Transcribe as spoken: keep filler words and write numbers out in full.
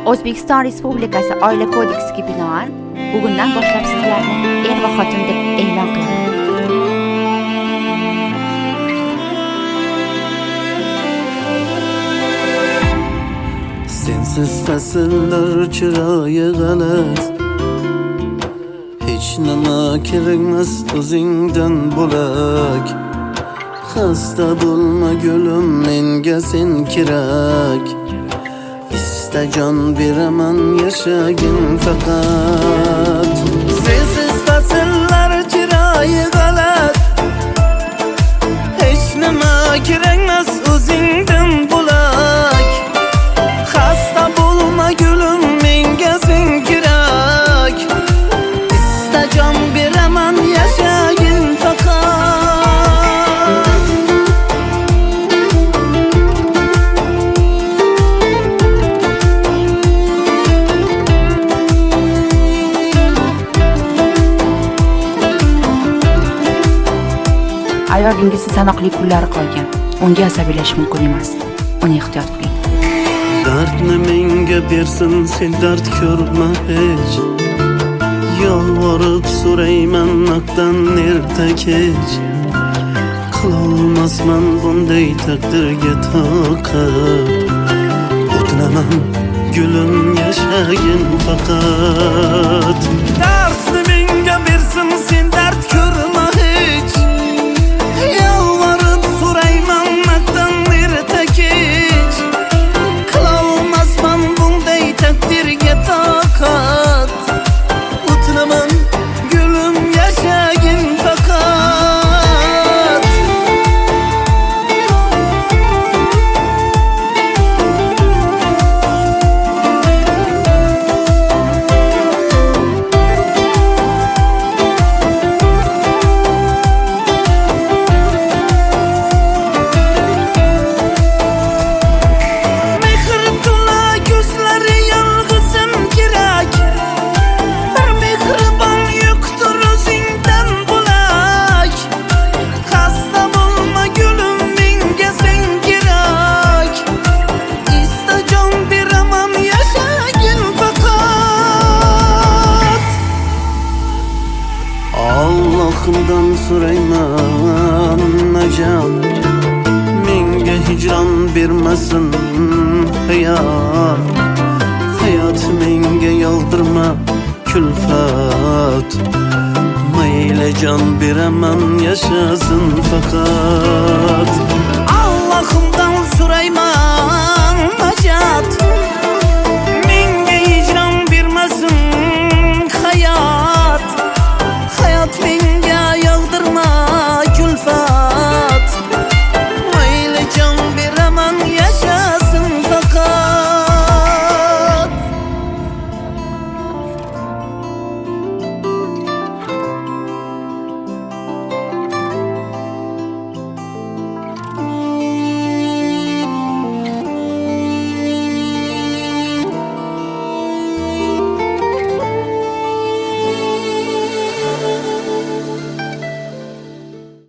O'zbekiston Respublikasi Oila kodeksiga binoan bugundan boshlab sizlarni er va xotin deb e'lon qilaman. Sensiz fasllar chiroyi g'alat, hech nima kerakmas o'zingdan bo'lak. Xasta bo'lma gulim, menga sen kerak. Ista jon beraman, yashagin faqat. Sensiz fasllar chiroyi g'alat, hech nima kerakmas o'zingdan bo'lak. Xasta bo'lma gulim, menga sen kerak. Ista jon beraman, yashagin faqat. Ayolingizning sanoqli kunlari qolgan. Unga asabiylashish mumkin emas. Uni ehtiyot qiling. Dardni menga bersin, sen dard ko'rma hech. Yolvorib so'rayman naqdan erta kech. Qilolmasman bunday taqdirga toqat. O'tinaman gulim, yashagin faqat. Dardni menga bersin, sen dard ko'rma hech. Yolvorib so'rayman naqdan erta kech. Qilolmasman bunday taqdirga toqat. O'tinaman gulim, yashagin faqat. Allohimdan so'rayman najot, menga hijron bermasin hayot. Hayot menga yoldirma kulfat. Mayli jon beraman, yashasin faqat.